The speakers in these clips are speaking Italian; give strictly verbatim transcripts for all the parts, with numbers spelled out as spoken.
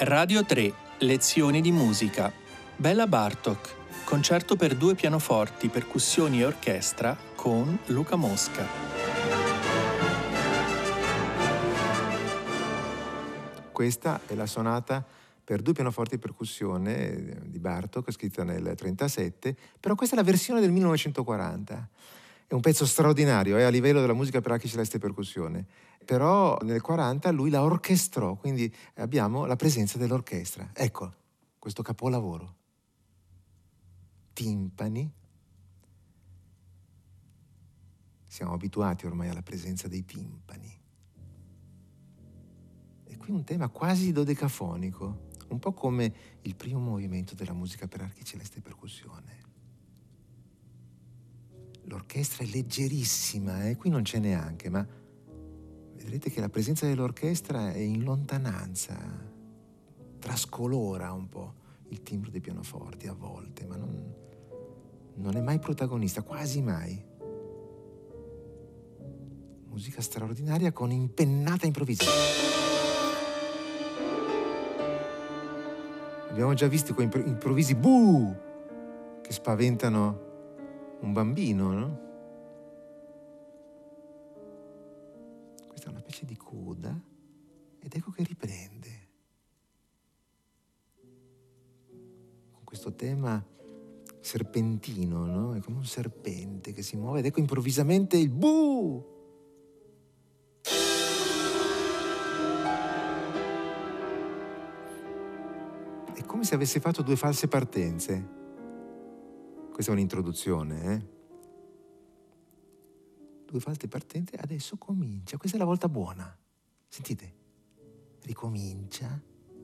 Radio tre, lezioni di musica. Bela Bartok, concerto per due pianoforti, percussioni e orchestra con Luca Mosca. Questa è la sonata per due pianoforti e percussione di Bartók, scritta nel trentasette, però questa è la versione del millenovecentoquaranta. È un pezzo straordinario, è a livello della musica per archi, celeste e percussione. Però nel quaranta lui la orchestrò, quindi abbiamo la presenza dell'orchestra. Ecco, questo capolavoro. Timpani. Siamo abituati ormai alla presenza dei timpani. E qui un tema quasi dodecafonico, un po' come il primo movimento della musica per archi, celeste e percussione. L'orchestra è leggerissima, eh? Qui non c'è neanche, ma vedrete che la presenza dell'orchestra è in lontananza, trascolora un po' il timbro dei pianoforti a volte, ma non, non è mai protagonista, quasi mai. Musica straordinaria con impennata improvvisa. Abbiamo già visto quei improvvisi buh che spaventano un bambino, no? Questa è una specie di coda ed ecco che riprende con questo tema serpentino, no? È come un serpente che si muove ed ecco improvvisamente il buh. È come se avesse fatto due false partenze. Questa è un'introduzione, eh? Due false partenze, adesso comincia. Questa è la volta buona. Sentite? Ricomincia.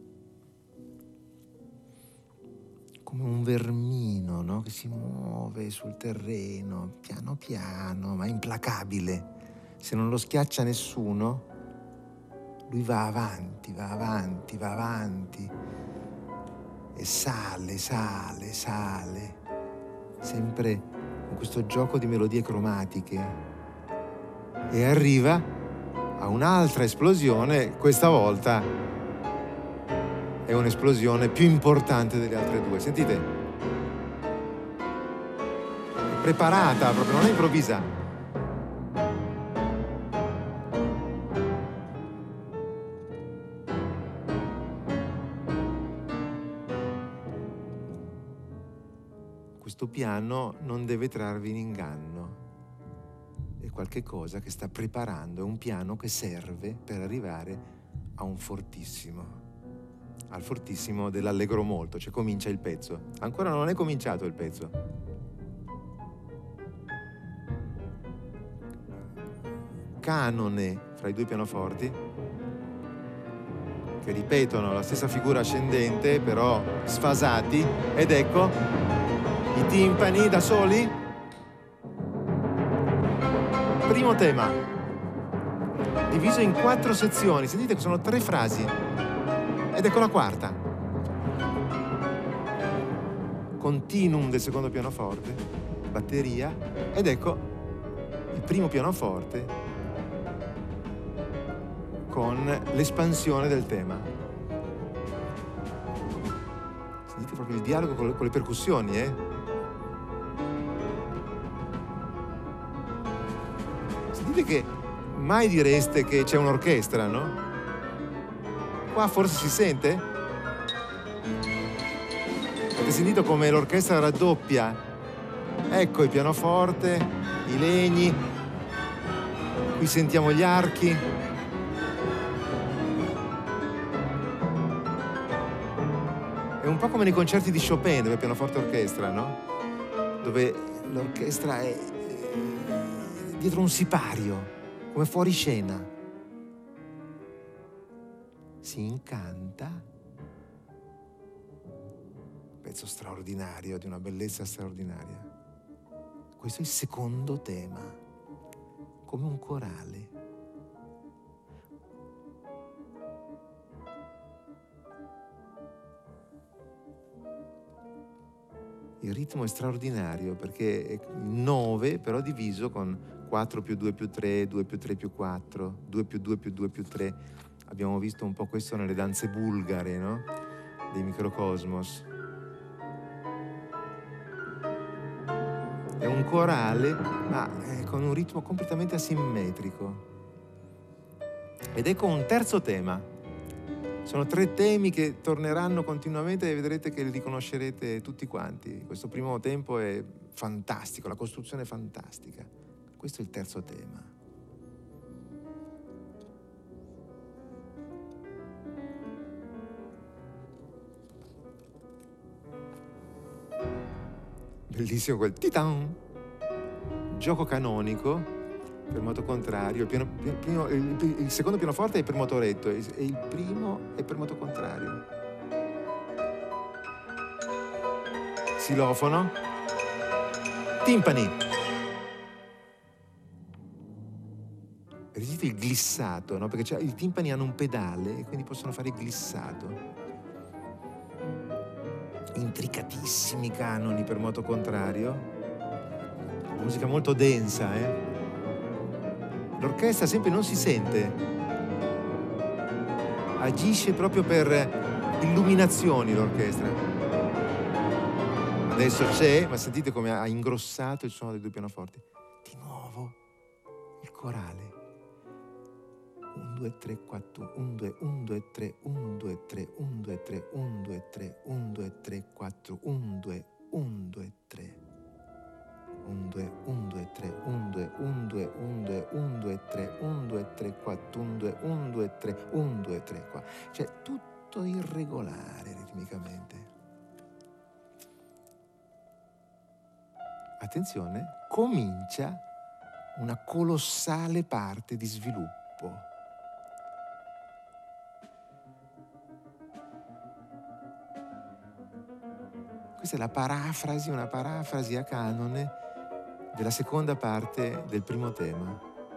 Come un vermino, no? Che si muove sul terreno, piano piano, ma implacabile. Se non lo schiaccia nessuno, lui va avanti, va avanti, va avanti. E sale, sale, sale. Sempre con questo gioco di melodie cromatiche e arriva a un'altra esplosione. Questa volta è un'esplosione più importante delle altre due. Sentite? È preparata proprio, non è improvvisa. Questo piano non deve trarvi in inganno, è qualche cosa che sta preparando, è un piano che serve per arrivare a un fortissimo, al fortissimo dell'allegro molto, cioè comincia il pezzo. Ancora non è cominciato il pezzo. Canone fra i due pianoforti che ripetono la stessa figura ascendente, però sfasati, ed ecco i timpani da soli. Primo tema, diviso in quattro sezioni. Sentite che sono tre frasi. Ed ecco la quarta. Continuum del secondo pianoforte, batteria, ed ecco il primo pianoforte con l'espansione del tema. Sentite proprio il dialogo con le, con le percussioni, eh? Sentite che mai direste che c'è un'orchestra, no? Qua forse si sente? Avete sentito come l'orchestra raddoppia? Ecco il pianoforte, i legni, qui sentiamo gli archi. È un po' come nei concerti di Chopin, dove pianoforte orchestra, no? Dove l'orchestra è dietro un sipario, come fuori scena. Si incanta. Pezzo straordinario, di una bellezza straordinaria. Questo è il secondo tema, come un corale. Il ritmo è straordinario perché è nove, però diviso con quattro più due più tre, due più tre più quattro, due più due più due più tre. Abbiamo visto un po' questo nelle danze bulgare, no? Dei microcosmos. È un corale, ma con un ritmo completamente asimmetrico. Ed ecco un terzo tema. Sono tre temi che torneranno continuamente e vedrete che li riconoscerete tutti quanti. Questo primo tempo è fantastico, la costruzione è fantastica. Questo è il terzo tema. Bellissimo quel titan, gioco canonico per moto contrario. Il, piano, primo, il, il secondo pianoforte è per motoretto e il primo è per moto contrario. Xilofono, timpani. Esiste il glissato, no? Perché i timpani hanno un pedale e quindi possono fare il glissato. Intricatissimi canoni per moto contrario, musica molto densa, eh? L'orchestra sempre non si sente, agisce proprio per illuminazioni l'orchestra. Adesso c'è, ma sentite come ha ingrossato il suono dei due pianoforti. Di nuovo il corale. uno, due, tre, quattro, uno, due, uno, due, tre, uno, due, tre, uno, due, tre, uno, due, tre, uno, due, tre, quattro, uno, due, uno, due, tre, uno, due, uno, due, tre, uno, due, uno, due, uno, due, uno, due, tre, uno, due, tre, quattro, uno, due, uno, due, tre, uno, due, tre, quattro. Cioè tutto irregolare ritmicamente. Attenzione, comincia una colossale parte di sviluppo. Questa è la parafrasi, una parafrasi a canone della seconda parte del primo tema.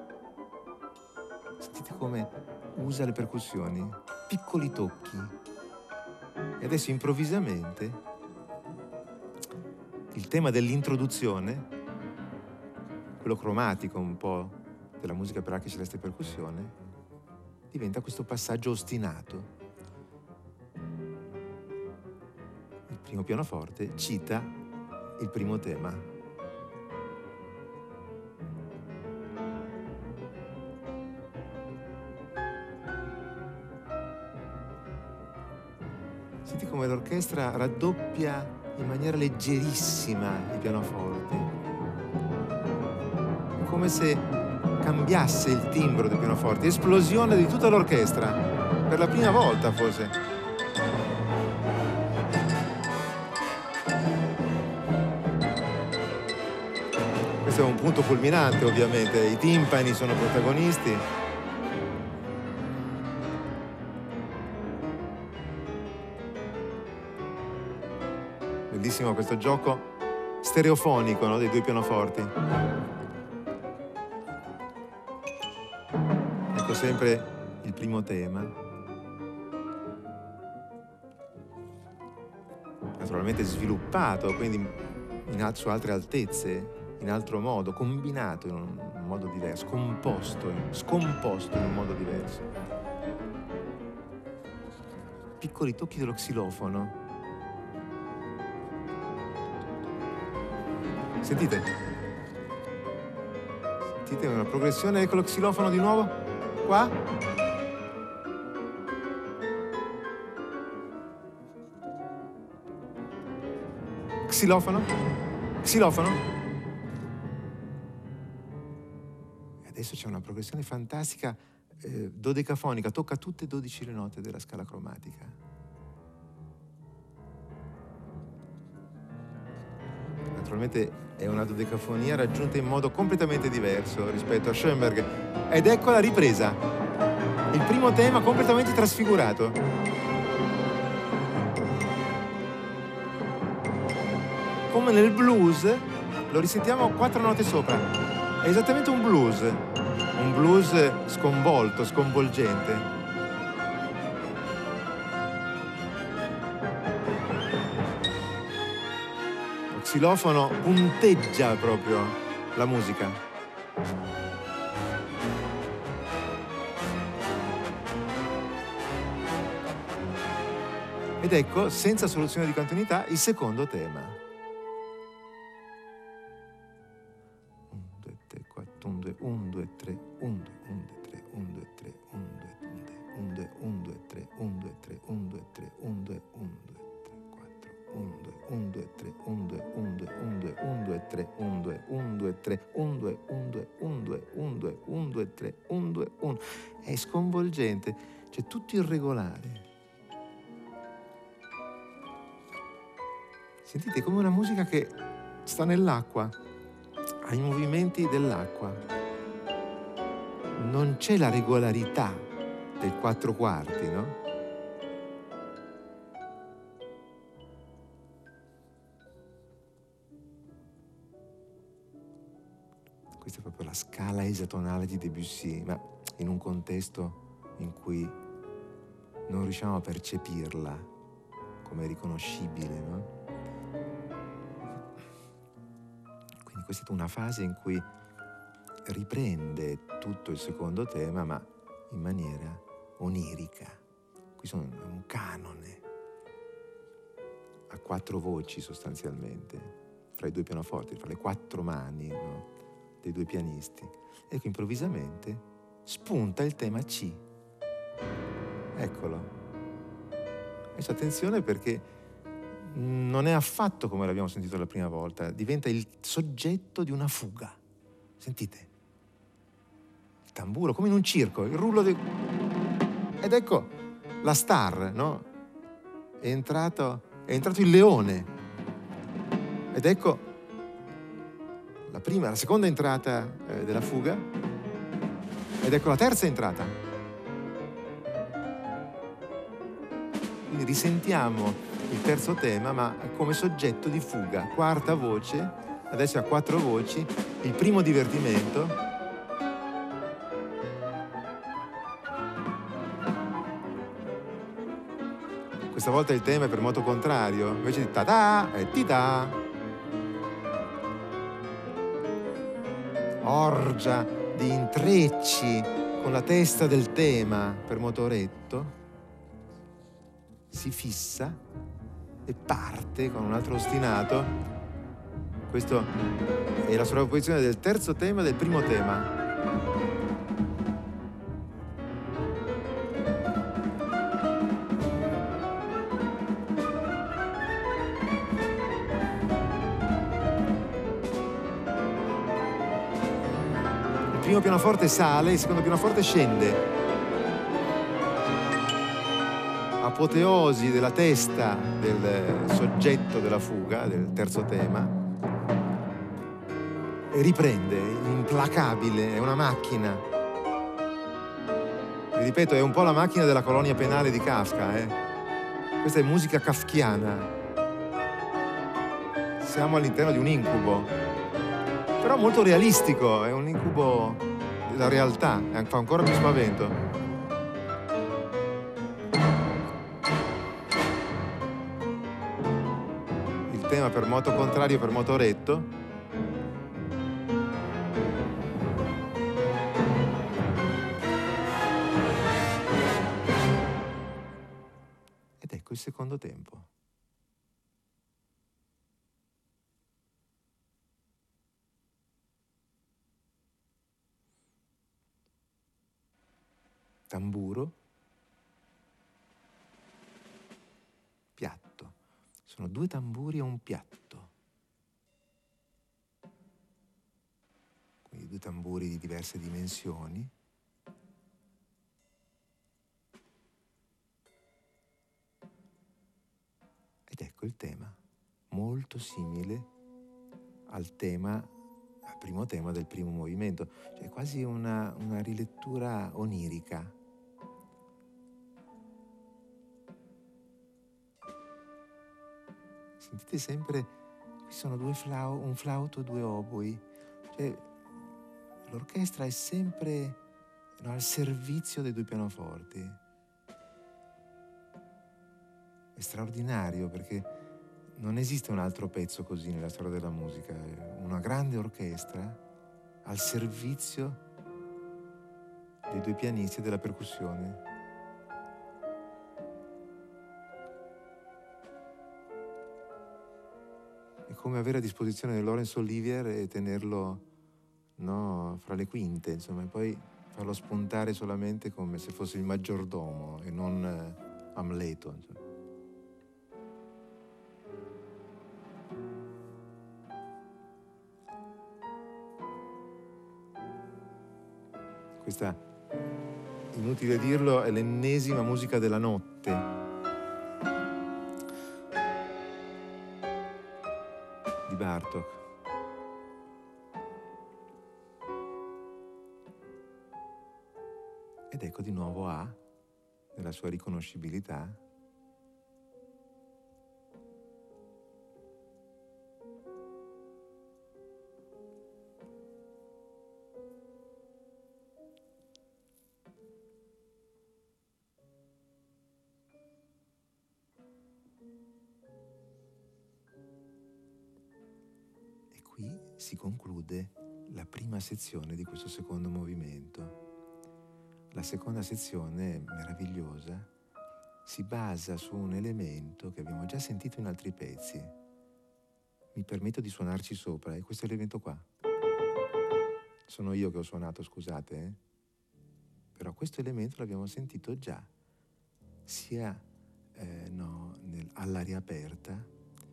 Sentite come usa le percussioni, piccoli tocchi. E adesso improvvisamente il tema dell'introduzione, quello cromatico un po' della musica per archi, celeste e percussione, diventa questo passaggio ostinato. Il primo pianoforte cita il primo tema. Senti come l'orchestra raddoppia in maniera leggerissima i pianoforti. È come se cambiasse il timbro dei pianoforti, esplosione di tutta l'orchestra, per la prima volta forse. Questo è un punto culminante, ovviamente, i timpani sono protagonisti. Bellissimo questo gioco stereofonico, no, dei due pianoforti. Ecco sempre il primo tema. Naturalmente sviluppato, quindi in, su altre altezze, in altro modo, combinato in un, un modo diverso, composto, scomposto in un modo diverso. Piccoli tocchi dello xilofono. Sentite? Sentite una progressione, ecco lo xilofono di nuovo, qua. Xilofono, xilofono. Adesso c'è una progressione fantastica, eh, dodecafonica, tocca tutte e dodici le note della scala cromatica. Naturalmente è una dodecafonia raggiunta in modo completamente diverso rispetto a Schoenberg. Ed ecco la ripresa. Il primo tema completamente trasfigurato. Come nel blues, lo risentiamo quattro note sopra. È esattamente un blues, un blues sconvolto, sconvolgente. Lo xilofono punteggia proprio la musica. Ed ecco, senza soluzione di continuità, il secondo tema. uno, due, tre, quattro, uno, due, uno, due, tre, uno, due, uno, due, tre, uno, due, tre, uno, due, uno, due, uno, due, tre, uno, due, tre, uno, due, tre, uno, due, uno, due, tre, quattro, uno, due, uno, due, tre, uno, due, uno, due, uno, due, uno, due, tre, uno, due, uno, due, tre, uno, due, uno, due, uno, due, uno, due, uno, due, tre, uno, due, uno. È sconvolgente, c'è tutto irregolare. Sentite, è come una musica che sta nell'acqua, ha i movimenti dell'acqua. Non c'è la regolarità del quattro quarti, no? Questa è proprio la scala esatonale di Debussy, ma in un contesto in cui non riusciamo a percepirla come riconoscibile, no? Quindi questa è una fase in cui riprende tutto il secondo tema, ma in maniera onirica. Qui sono un canone a quattro voci sostanzialmente, fra i due pianoforti, fra le quattro mani, no, dei due pianisti. Ecco, improvvisamente spunta il tema C. Eccolo. Adesso attenzione, perché non è affatto come l'abbiamo sentito la prima volta, diventa il soggetto di una fuga. Sentite? Il tamburo, come in un circo, il rullo di... Ed ecco la star, no? È entrato, è entrato il leone. Ed ecco la prima, la seconda entrata eh, della fuga. Ed ecco la terza entrata. Quindi risentiamo il terzo tema, ma come soggetto di fuga. Quarta voce, adesso ha quattro voci, il primo divertimento. Questa volta il tema è per moto contrario, invece di ta-ta è ti-ta. Orgia di intrecci con la testa del tema per motoretto. Si fissa e parte con un altro ostinato. Questa è la sovrapposizione del terzo tema e del primo tema. Il primo pianoforte sale, il secondo pianoforte scende. Apoteosi della testa del soggetto della fuga, del terzo tema, e riprende, implacabile, è una macchina. Vi ripeto, è un po' la macchina della colonia penale di Kafka, eh? Questa è musica kafkiana. Siamo all'interno di un incubo, però molto realistico, è un incubo della realtà, fa ancora più spavento. Tema per moto contrario, per motoretto. Ed ecco il secondo tempo. Tamburo, piatto. Sono due tamburi e un piatto. Quindi due tamburi di diverse dimensioni. Ed ecco il tema, molto simile al tema, al primo tema del primo movimento. Cioè quasi una, una rilettura onirica. Sentite sempre, qui sono due flau, un flauto e due oboi. Cioè, l'orchestra è sempre, no, al servizio dei due pianoforti. È straordinario, perché non esiste un altro pezzo così nella storia della musica. Una grande orchestra al servizio dei due pianisti e della percussione. come avere a disposizione Laurence Olivier e tenerlo, no, fra le quinte, insomma, e poi farlo spuntare solamente come se fosse il maggiordomo e non eh, Amleto, insomma. Questa, inutile dirlo, è l'ennesima musica della notte di Bartók. Ed ecco di nuovo A, nella sua riconoscibilità, qui si conclude la prima sezione di questo secondo movimento. La seconda sezione, meravigliosa, si basa su un elemento che abbiamo già sentito in altri pezzi. Mi permetto di suonarci sopra, è questo elemento qua. Sono io che ho suonato, scusate, eh? Però questo elemento l'abbiamo sentito già, sia eh, no, nel, all'aria aperta,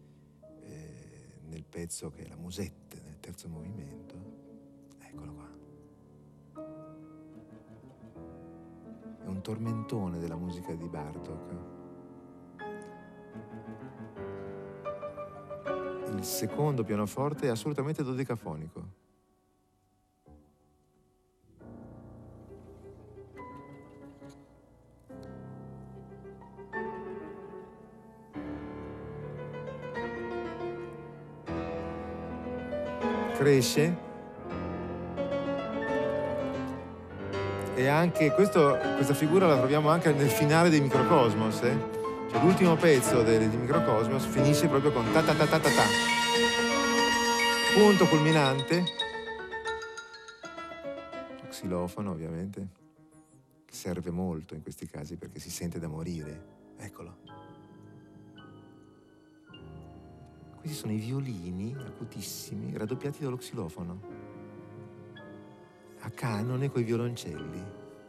nel pezzo che è la musette, nel terzo movimento. Eccolo qua. È un tormentone della musica di Bartók. Il secondo pianoforte è assolutamente dodecafonico. Cresce, e anche questo, questa figura la troviamo anche nel finale dei Microcosmos, eh? Cioè, l'ultimo pezzo dei, dei Microcosmos finisce proprio con ta ta ta ta ta ta, punto culminante, xilofono ovviamente, che serve molto in questi casi perché si sente da morire. Eccolo. Questi sono i violini acutissimi raddoppiati dallo xilofono, a canone coi violoncelli.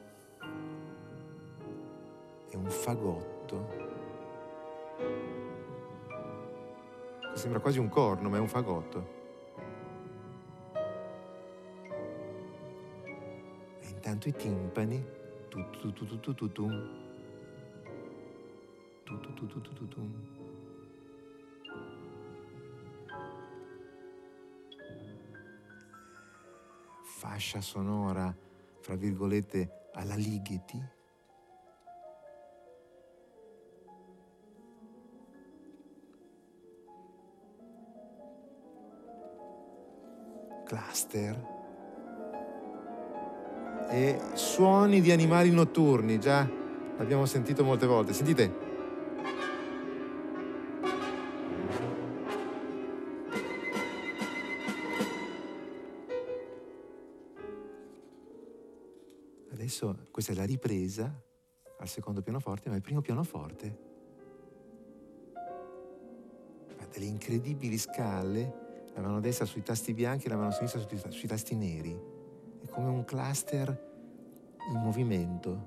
È un fagotto che sembra quasi un corno, ma è un fagotto. E intanto i timpani tu tu tu tu tu tu tum, tu tu tu tu tu tu tum. Fascia sonora, fra virgolette, alla Ligeti. Cluster. E suoni di animali notturni, già l'abbiamo sentito molte volte. Sentite. Adesso questa è la ripresa al secondo pianoforte, ma il primo pianoforte fa delle incredibili scale, la mano destra sui tasti bianchi e la mano sinistra sui, sui tasti neri. È come un cluster in movimento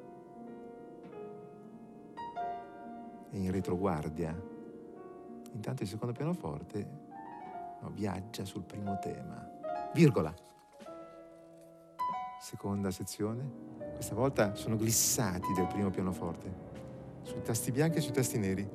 e in retroguardia. Intanto il secondo pianoforte no, viaggia sul primo tema. Virgola. Seconda sezione, questa volta sono glissati del primo pianoforte, sui tasti bianchi e sui tasti neri.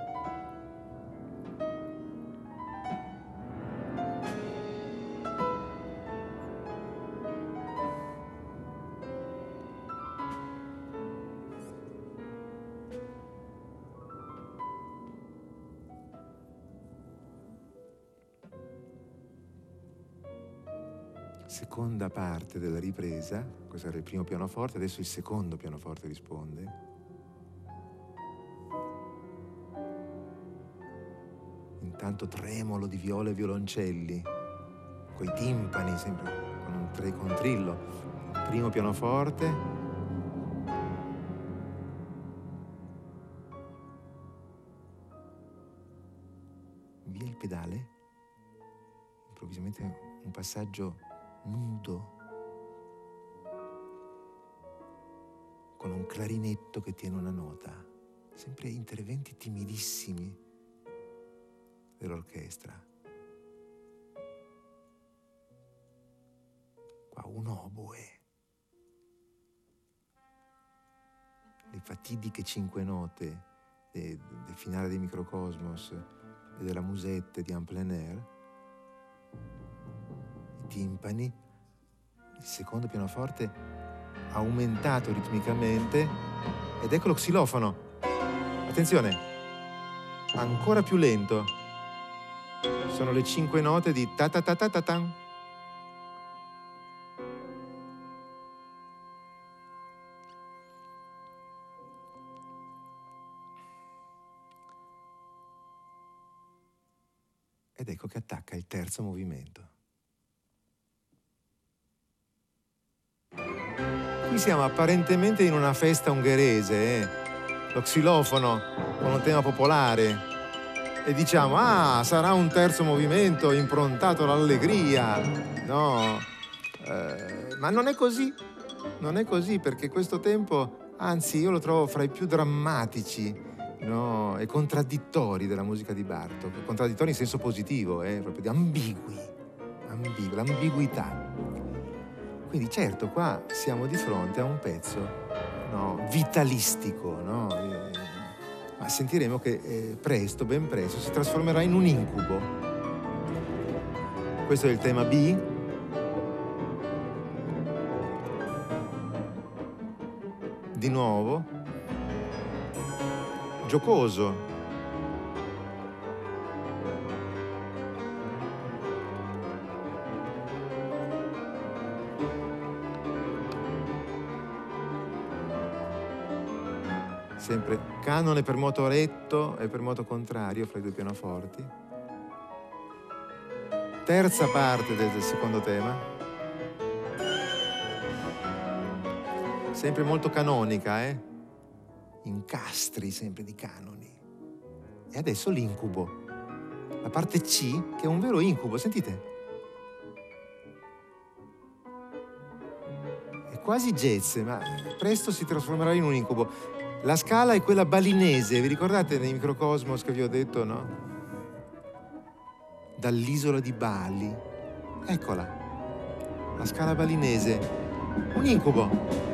Seconda parte della ripresa, questo era il primo pianoforte, adesso il secondo pianoforte risponde. Intanto tremolo di viola e violoncelli, coi timpani, sempre con un tre contrillo. Primo pianoforte. Via il pedale. improvvisamente un passaggio nudo, con un clarinetto che tiene una nota, sempre interventi timidissimi dell'orchestra. Qua un oboe, le fatidiche cinque note del, del finale dei Microcosmos e della Musette di En plein air, i timpani, il secondo pianoforte aumentato ritmicamente, ed ecco lo xilofono. Attenzione, ancora più lento. Sono le cinque note di ta ta ta ta ta tan. Ed ecco che attacca il terzo movimento. Qui siamo apparentemente in una festa ungherese, eh? Lo xilofono con un tema popolare, e diciamo, ah, sarà un terzo movimento improntato all'allegria. No, eh, ma non è così, non è così, perché questo tempo, anzi, io lo trovo fra i più drammatici, no, e contraddittori della musica di Bartók, contraddittori in senso positivo, eh, proprio di ambigui, ambigui, l'ambiguità. Quindi certo, qua siamo di fronte a un pezzo, no, vitalistico, no? Eh, ma sentiremo che eh, presto, ben presto, si trasformerà in un incubo. Questo è il tema B. Di nuovo, giocoso. Sempre canone per moto retto e per moto contrario fra i due pianoforti. Terza parte del, del secondo tema. Sempre molto canonica, eh? Incastri sempre di canoni. E adesso l'incubo. La parte C, che è un vero incubo, sentite? È quasi jazz, ma presto si trasformerà in un incubo. La scala è quella balinese, vi ricordate nei Microcosmos che vi ho detto, no? Dall'isola di Bali. Eccola, la scala balinese. Un incubo.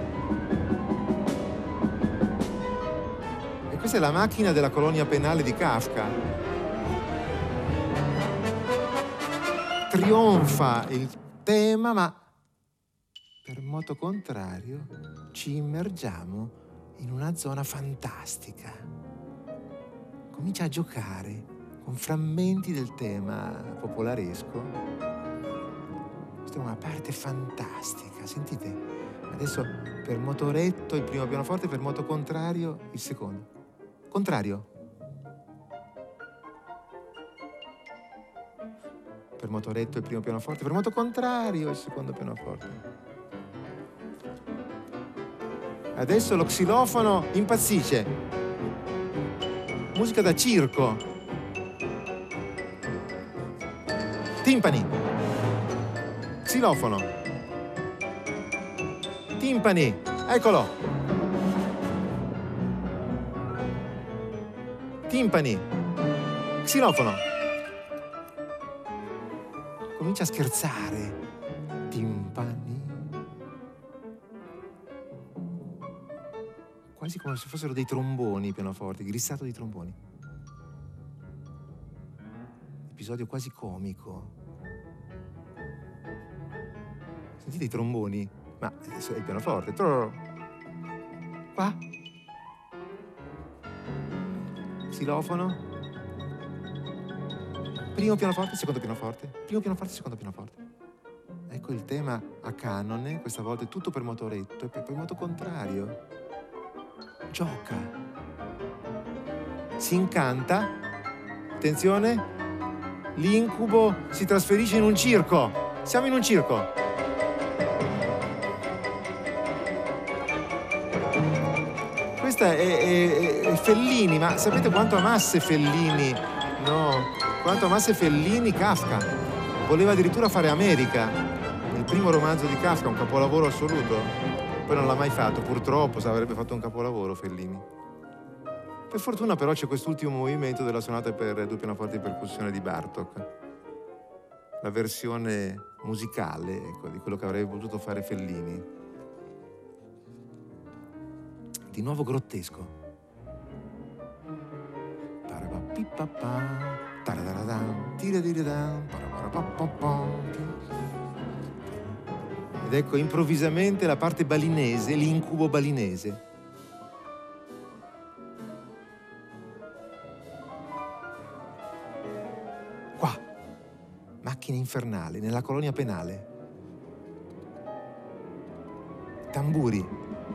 E questa è la macchina della colonia penale di Kafka. Trionfa il tema, ma per moto contrario ci immergiamo in una zona fantastica. Comincia a giocare con frammenti del tema popolaresco. Questa è una parte fantastica, sentite? Adesso per moto retto il primo pianoforte, per moto contrario il secondo. Contrario. Per moto retto il primo pianoforte, per moto contrario il secondo pianoforte. Adesso lo xilofono impazzisce. Musica da circo. Timpani. Xilofono. Timpani. Eccolo. Timpani. Xilofono. Comincia a scherzare. Timpani. Quasi come se fossero dei tromboni i pianoforti, glissato di tromboni. Episodio quasi comico. Sentite i tromboni? Ma adesso è il pianoforte. Qua. Xilofono. Primo pianoforte, secondo pianoforte. Primo pianoforte, secondo pianoforte. Ecco il tema a canone, questa volta è tutto per moto retto e poi per moto contrario. Gioca, si incanta, attenzione, l'incubo si trasferisce in un circo, siamo in un circo. Questa è, è, è Fellini, ma sapete quanto amasse Fellini, no, quanto amasse Fellini Kafka? voleva addirittura fare America, il primo romanzo di Kafka, un capolavoro assoluto. Poi non l'ha mai fatto, purtroppo, se avrebbe fatto un capolavoro Fellini. Per fortuna però c'è quest'ultimo movimento della sonata per due pianoforti di percussione di Bartók, la versione musicale, ecco, di quello che avrebbe potuto fare Fellini. Di nuovo grottesco. Ed ecco improvvisamente la parte balinese, l'incubo balinese. Qua, macchina infernale, nella colonia penale. Tamburi.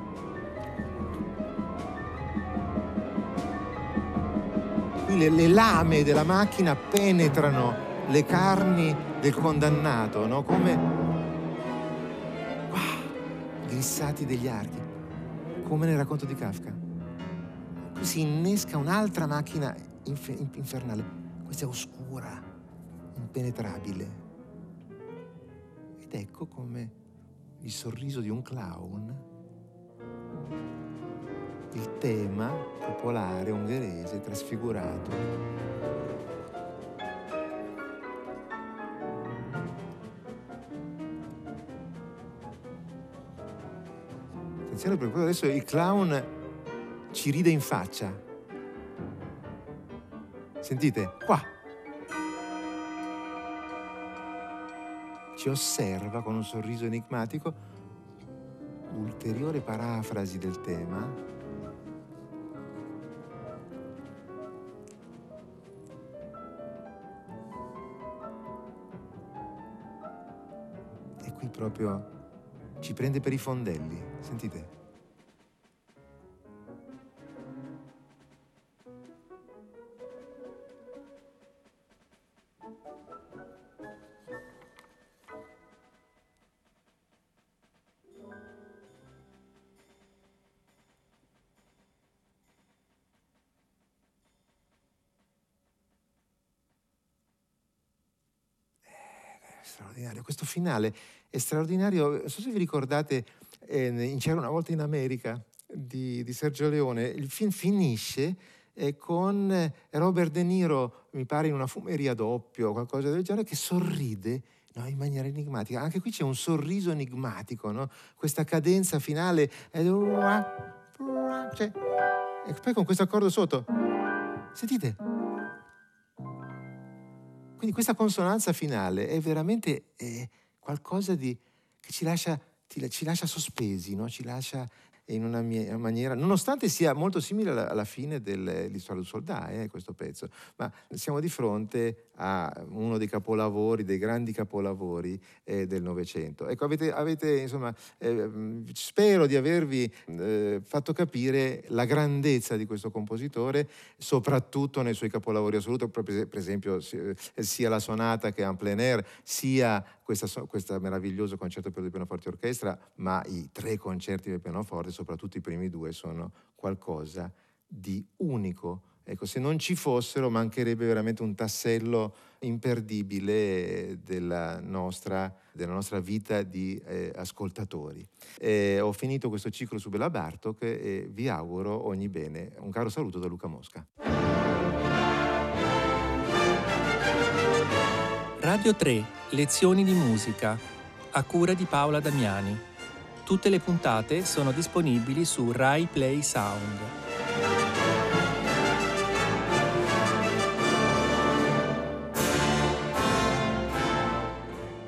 Qui le, le lame della macchina penetrano le carni del condannato, no? Come wow, glissati degli archi, come nel racconto di Kafka. Qui si innesca un'altra macchina inf- infernale, questa è oscura, impenetrabile. Ed ecco come il sorriso di un clown, il tema popolare ungherese trasfigurato. Attenzione, per cui adesso il clown ci ride in faccia. Sentite? Qua. Ci osserva con un sorriso enigmatico, ulteriore parafrasi del tema. Qui proprio ci prende per i fondelli, sentite? Straordinario, questo finale è straordinario. Non so se vi ricordate eh, in C'era una volta in America di, di Sergio Leone. Il film finisce eh, con eh, Robert De Niro, mi pare in una fumeria doppio o qualcosa del genere, che sorride, no, in maniera enigmatica. Anche qui c'è un sorriso enigmatico, no? Questa cadenza finale è... cioè, e poi con questo accordo sotto, sentite? Quindi questa consonanza finale è veramente eh, qualcosa di, che ci lascia, ti, ci lascia sospesi, no? Ci lascia in una mia maniera, nonostante sia molto simile alla, alla fine dell'Histoire du Soldat, eh, questo pezzo, ma siamo di fronte a uno dei capolavori, dei grandi capolavori eh, del Novecento. Ecco, avete, avete insomma, eh, spero di avervi eh, fatto capire la grandezza di questo compositore, soprattutto nei suoi capolavori assoluti, per esempio sia la sonata che en plein air, sia questo meraviglioso concerto per due pianoforti e orchestra, ma i tre concerti per pianoforte, soprattutto i primi due, sono qualcosa di unico. Ecco, se non ci fossero mancherebbe veramente un tassello imperdibile della nostra, della nostra vita di eh, ascoltatori. Eh, ho finito questo ciclo su Béla Bartók e vi auguro ogni bene. Un caro saluto da Luca Mosca. Radio tre, lezioni di musica, a cura di Paola Damiani. Tutte le puntate sono disponibili su Rai Play Sound.